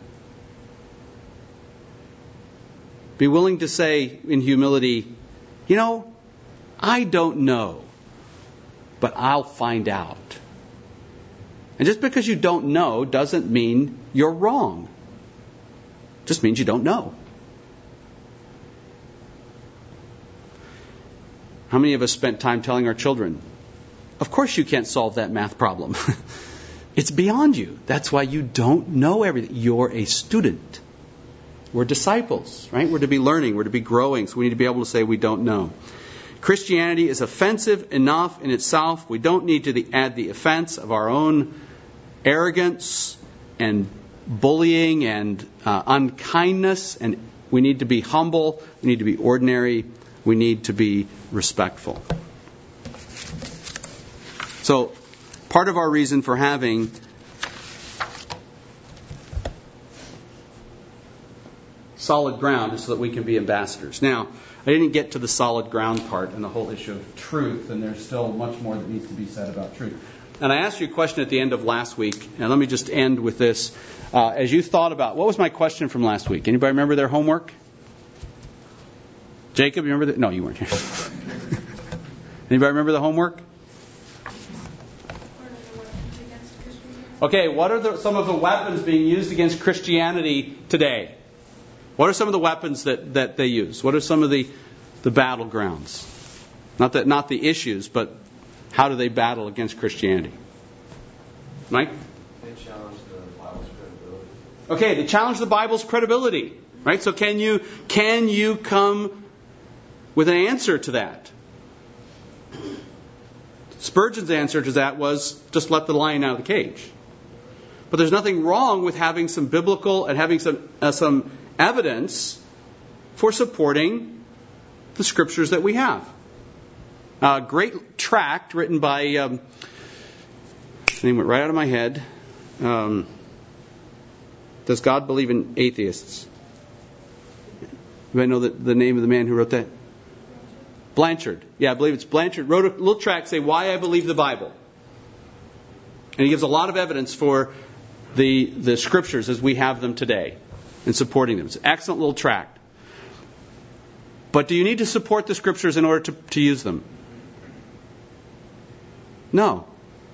S2: Be willing to say in humility, you know, I don't know, but I'll find out. And just because you don't know doesn't mean you're wrong. It just means you don't know. How many of us spent time telling our children, of course you can't solve that math problem. It's beyond you. That's why you don't know everything. You're a student. We're disciples, right? We're to be learning. We're to be growing. So we need to be able to say we don't know. Christianity is offensive enough in itself. We don't need to the, add the offense of our own arrogance and bullying and uh, unkindness, and we need to be humble, we need to be ordinary, we need to be respectful. So, part of our reason for having solid ground is so that we can be ambassadors. Now, I didn't get to the solid ground part and the whole issue of truth, and there's still much more that needs to be said about truth. And I asked you a question at the end of last week, and let me just end with this. Uh, as you thought about, what was my question from last week? Anybody remember their homework? Jacob, you remember that? No, you weren't here. Anybody remember the homework? Okay, what are the, some of the weapons being used against Christianity today? What are some of the weapons that, that they use? What are some of the, the battlegrounds? Not that, not the issues, but how do they battle against Christianity? Mike?
S12: They challenge the Bible's credibility.
S2: Okay, they challenge the Bible's credibility. Right? So can you can you come with an answer to that? Spurgeon's answer to that was just let the lion out of the cage. But there's nothing wrong with having some biblical and having some uh, some evidence for supporting the scriptures that we have. A uh, great tract written by, um, his name went right out of my head. Um, Does God believe in atheists? Anybody know the, the name of the man who wrote that? Blanchard. Yeah, I believe it's Blanchard. Wrote a little tract saying why I believe the Bible. And he gives a lot of evidence for the the scriptures as we have them today and supporting them. It's an excellent little tract. But do you need to support the scriptures in order to, to use them? No.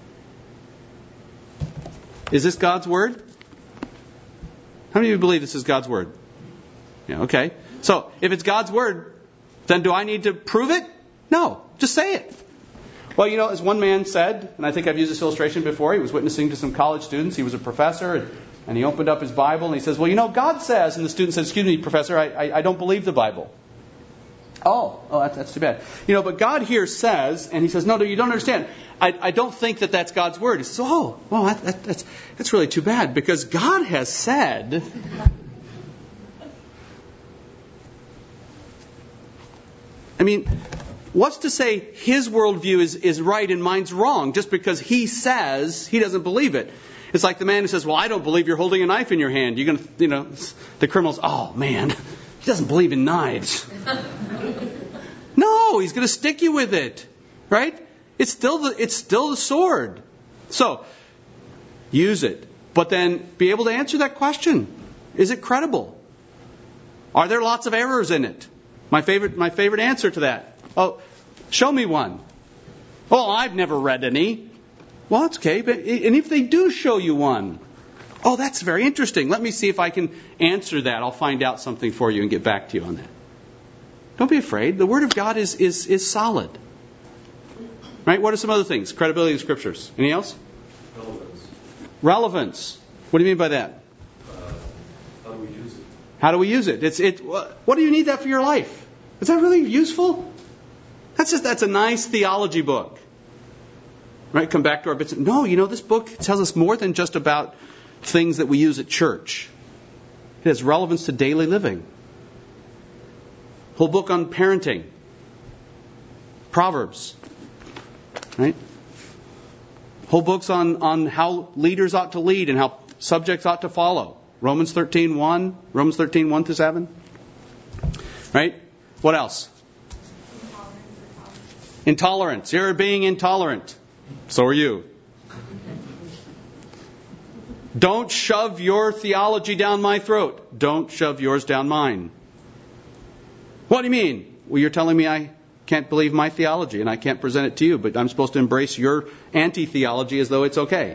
S2: Is this God's word? How many of you believe this is God's word? Yeah, okay. So, if it's God's word, then do I need to prove it? No. Just say it. Well, you know, as one man said, and I think I've used this illustration before, he was witnessing to some college students. He was a professor, and, and he opened up his Bible, and he says, well, you know, God says, and the student says, excuse me, professor, I, I, I don't believe the Bible. Oh, oh, that's, that's too bad. You know, but God here says, and he says, no, no, you don't understand. I, I don't think that that's God's word. He says, oh, well, that, that, that's that's really too bad, because God has said. I mean, what's to say his worldview is, is right and mine's wrong just because he says he doesn't believe it? It's like the man who says, well, I don't believe you're holding a knife in your hand. You're going to, you know, the criminal's, oh, man, he doesn't believe in knives. No, he's going to stick you with it, right? It's still the, it's still the sword. So, use it. But then be able to answer that question. Is it credible? Are there lots of errors in it? My favorite, my favorite answer to that. Oh, show me one. Oh, I've never read any. Well, that's okay. But, and if they do show you one, oh, that's very interesting. Let me see if I can answer that. I'll find out something for you and get back to you on that. Don't be afraid. The Word of God is is is solid. Right? What are some other things? Credibility of Scriptures. Anything else?
S4: Relevance.
S2: Relevance. What do you mean by that?
S4: Uh, how do we use it?
S2: How do we use it? It's it. What do you need that for your life? Is that really useful? That's just that's a nice theology book. Right? Come back to our bits. No, you know, this book tells us more than just about things that we use at church. It has relevance to daily living. Whole book on parenting. Proverbs. Right? Whole books on, on how leaders ought to lead and how subjects ought to follow. Romans thirteen one. Romans thirteen one to seven. Right? What else? Intolerance. You're being intolerant. So are you. Don't shove your theology down my throat. Don't shove yours down mine. What do you mean? Well, you're telling me I can't believe my theology and I can't present it to you, but I'm supposed to embrace your anti-theology as though it's okay.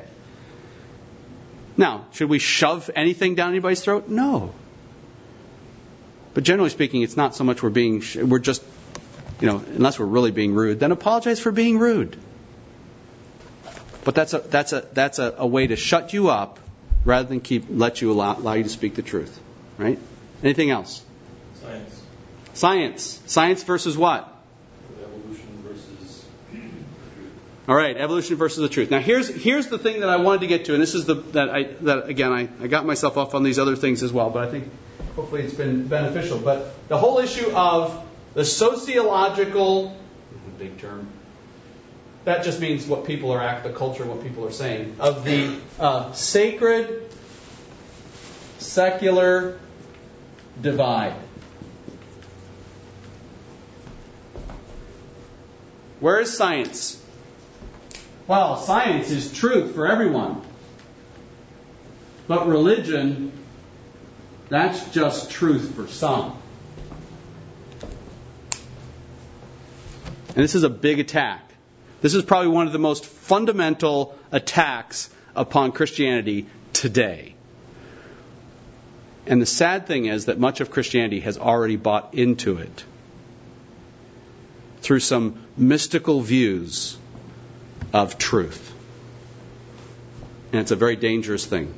S2: Now, should we shove anything down anybody's throat? No. But generally speaking, it's not so much we're being, we're just, you know, unless we're really being rude, then apologize for being rude. But that's a that's a that's a, a way to shut you up rather than keep let you allow, allow you to speak the truth. Right? Anything else?
S4: Science.
S2: Science. Science versus what?
S4: Evolution versus truth.
S2: All right, evolution versus the truth. Now here's here's the thing that I wanted to get to, and this is the that I that again I, I got myself off on these other things as well, but I think hopefully it's been beneficial. But the whole issue of the sociological, big term, that just means what people are act, the culture, what people are saying, of the uh, sacred secular divide. Where is science? Well, science is truth for everyone. But religion, that's just truth for some. And this is a big attack. This is probably one of the most fundamental attacks upon Christianity today. And the sad thing is that much of Christianity has already bought into it through some mystical views of truth. And it's a very dangerous thing.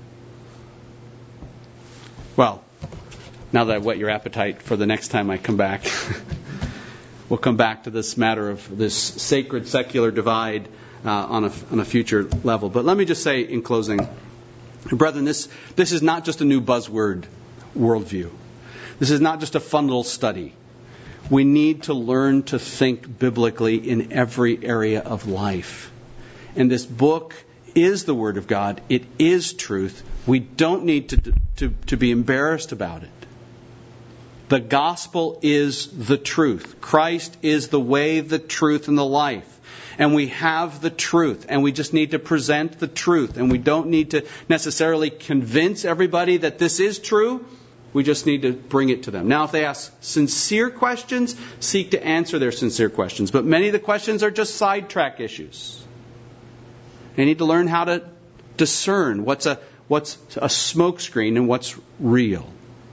S2: Well, now that I've whet your appetite for the next time I come back, we'll come back to this matter of this sacred secular divide uh, on a on a future level. But let me just say in closing, brethren, this this is not just a new buzzword worldview. This is not just a fun little study. We need to learn to think biblically in every area of life. And this book is the Word of God. It is truth. We don't need to, to, to be embarrassed about it. The gospel is the truth. Christ is the way, the truth, and the life. And we have the truth. And we just need to present the truth. And we don't need to necessarily convince everybody that this is true. We just need to bring it to them. Now, if they ask sincere questions, seek to answer their sincere questions. But many of the questions are just sidetrack issues. They need to learn how to discern what's a what's a smokescreen and what's real.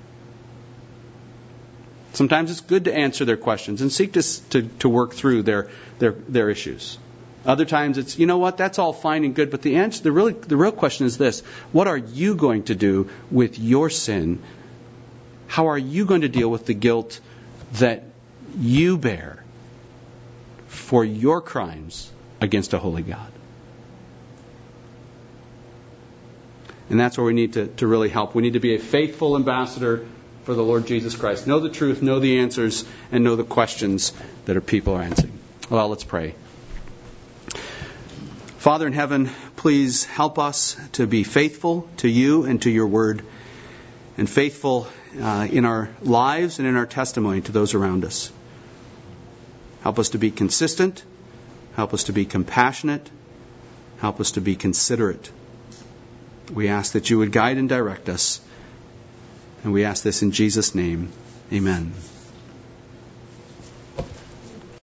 S2: Sometimes it's good to answer their questions and seek to, to, to work through their, their, their issues. Other times it's, you know what, that's all fine and good, but the answer, the really, the real question is this: what are you going to do with your sin? How are you going to deal with the guilt that you bear for your crimes against a holy God? And that's where we need to, to really help. We need to be a faithful ambassador for the Lord Jesus Christ. Know the truth, know the answers, and know the questions that our people are answering. Well, let's pray. Father in heaven, please help us to be faithful to you and to your word, and faithful uh, in our lives and in our testimony to those around us. Help us to be consistent. Help us to be compassionate. Help us to be considerate. We ask that you would guide and direct us. And we ask this in Jesus' name. Amen.